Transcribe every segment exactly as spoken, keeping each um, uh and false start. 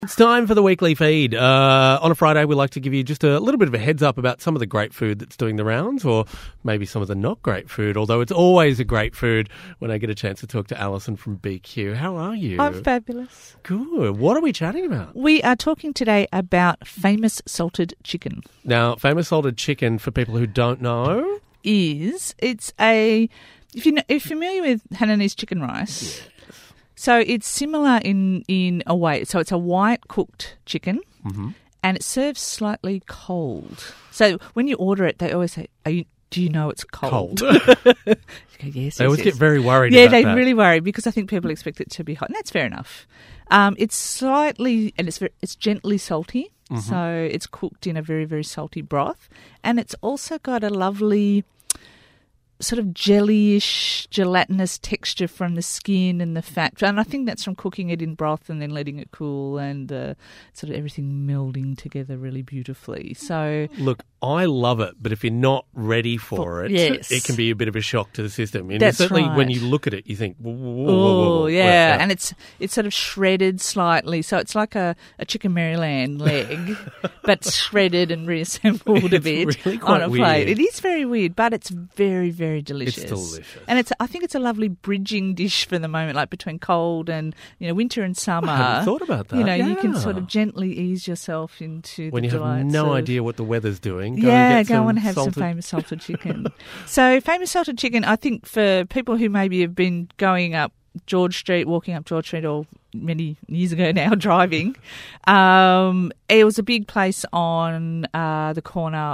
It's time for the weekly feed. Uh, on a Friday, we like to give you just a little bit of a heads up about some of the great food that's doing the rounds, or maybe some of the not great food, although it's always a great food when I get a chance to talk to Alison from B Q. How are you? I'm fabulous. Good. What are we chatting about? We are talking today about famous salted chicken. Now, famous salted chicken, for people who don't know, is it's a if you know, if you're familiar with Hainanese chicken rice. Yeah. So it's similar in, in a way. So it's a white cooked chicken, mm-hmm. and it serves slightly cold. So when you order it, they always say, "Are you? Do you know it's cold?" Cold. go, yes, they yes, always yes. get very worried. Yeah, about they that. really worry because I think people expect it to be hot, and that's fair enough. Um, it's slightly and it's very, it's gently salty, mm-hmm. so it's cooked in a very very salty broth, and it's also got a lovely sort of jellyish, gelatinous texture from the skin and the fat. And I think that's from cooking it in broth and then letting it cool and uh, sort of everything melding together really beautifully. So, look, I love it, but if you're not ready for, for it, yes. it can be a bit of a shock to the system. And that's certainly right. when you look at it, you think, whoa, whoa, whoa, whoa, whoa. Oh, yeah. yeah. And it's it's sort of shredded slightly. So it's like a, a Chicken Maryland leg, but shredded and reassembled it's a bit really on a plate. weird. It is very weird, but it's very, very delicious. It's delicious. And it's I think it's a lovely bridging dish for the moment, like between cold and, you know, winter and summer. I hadn't thought about that. You know, yeah. you can sort of gently ease yourself into when the you have no of, idea what the weather's doing. Go yeah, and get go some and have salted... some famous salted chicken. So famous salted chicken, I think for people who maybe have been going up George Street, walking up George Street, or many years ago now, driving. Um, it was a big place on uh, the corner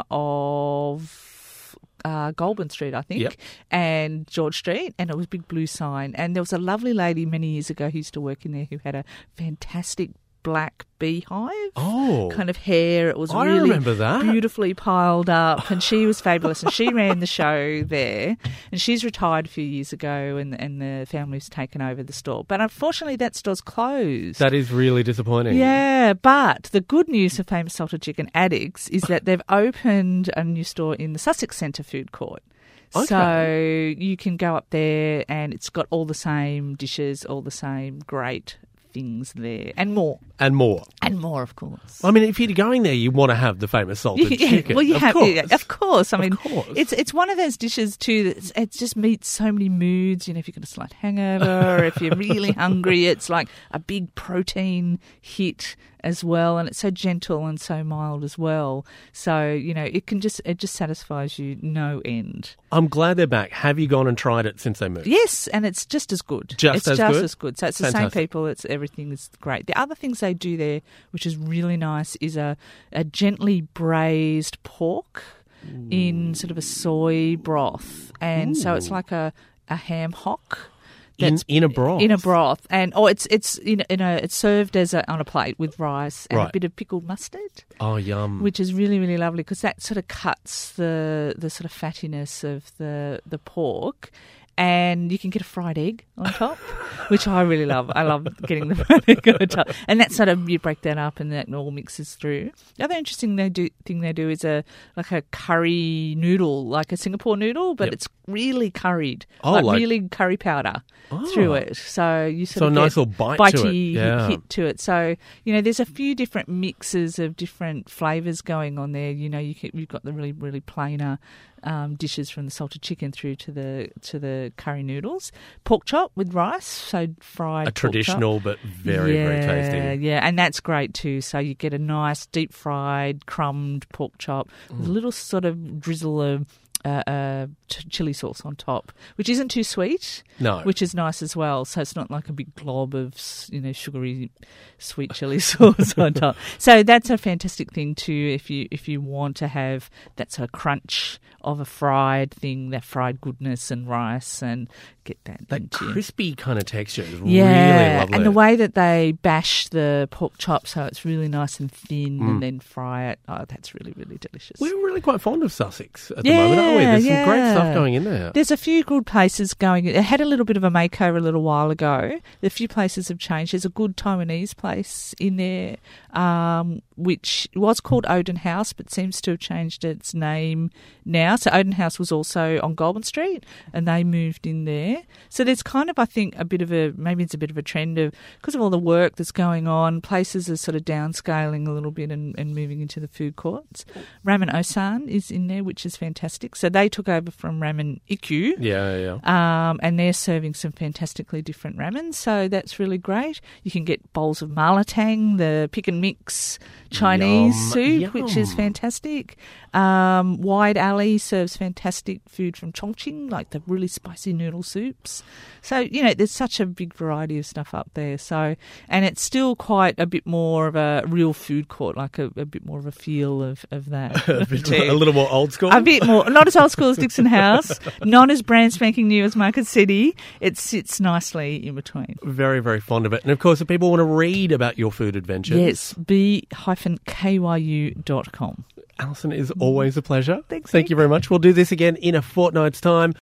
of uh, Goulburn Street, I think, yep. and George Street, and it was a big blue sign. And there was a lovely lady many years ago who used to work in there who had a fantastic black beehive oh, kind of hair. It was I really remember that. beautifully piled up, and she was fabulous, and she ran the show there, and she's retired a few years ago, and, and the family's taken over the store. But unfortunately that store's closed. That is really disappointing. Yeah, but the good news for famous salted chicken addicts is that they've opened a new store in the Sussex Centre food court. Okay. So you can go up there and it's got all the same dishes, all the same great things there, and more. And more. And more, of course. I mean, if you're going there, you want to have the famous salted yeah, chicken. Well, you of have, course. Yeah, of course. I mean, of course. it's it's one of those dishes too that it just meets so many moods. You know, if you've got a slight hangover, if you're really hungry, it's like a big protein hit as well, and it's so gentle and so mild as well. So, you know, it can just it just satisfies you no end. I'm glad they're back. Have you gone and tried it since they moved? Yes, and it's just as good. Just it's as just good? as good. So it's the Fantastic. same people. It's everything is great. The other things they do there, which is really nice, is a, a gently braised pork Ooh. in sort of a soy broth, and Ooh. so it's like a, a ham hock. In, in a broth, in a broth, and or oh, it's it's in, in a it's served as a, on a plate with rice and right. a bit of pickled mustard. Oh, yum! Which is really really lovely because that sort of cuts the the sort of fattiness of the the pork. And you can get a fried egg on top, which I really love. I love getting the fried egg on top. And that sort of, you break that up and that all mixes through. The other interesting they do, thing they do is a like a curry noodle, like a Singapore noodle, but yep. it's really curried, oh, like, like really curry powder oh. through it. So you sort so of a get nice little bite bitey to it. Yeah. hit to it. So, you know, there's a few different mixes of different flavours going on there. You know, you can, you've got the really, really plainer Um, dishes from the salted chicken through to the to the curry noodles, pork chop with rice, so fried. A traditional but very yeah, very tasty. Yeah, and that's great too. So you get a nice deep fried crumbed pork chop mm. with a little sort of drizzle of uh, uh, ch- chili sauce on top, which isn't too sweet. No, which is nice as well. So it's not like a big glob of, you know, sugary sweet chili sauce on top. So that's a fantastic thing too. If you if you want to have that sort of crunch of a fried thing, that fried goodness and rice, and get that that into crispy kind of texture is yeah, really lovely. And the way that they bash the pork chop so it's really nice and thin, mm. and then fry it. Oh, that's really really delicious. We're really quite fond of Sussex at yeah, the moment, aren't we? There's yeah. some great stuff going in there. There's a few good places going. It had a little bit of a makeover a little while ago. A few places have changed. There's a good Taiwanese place in there, um, which was called Oden House, but seems to have changed its name now. So Oden House was also on Goulburn Street, and they moved in there. So there's kind of, I think, a bit of a, maybe it's a bit of a trend of, because of all the work that's going on, places are sort of downscaling a little bit and, and moving into the food courts. Ramen Osan is in there, which is fantastic. So they took over from Ramen Ikkyu. Yeah, yeah. Um, and they're serving some fantastically different ramen. So that's really great. You can get bowls of malatang, the pick and mix Chinese Yum, soup, yum. which is fantastic. Um, Wide Alley serves fantastic food from Chongqing, like the really spicy noodle soups. So, you know, there's such a big variety of stuff up there. So, and it's still quite a bit more of a real food court, like a, a bit more of a feel of, of that. a, bit, a little more old school? A bit more. Not as old school as Dixon House, not as brand spanking new as Market City. It sits nicely in between. Very, very fond of it. And of course, if people want to read about your food adventures. Yes, b k y u dot com. Alison, is always a pleasure. Thanks, Thank Nick. you very much. We'll do this again in a fortnight's time.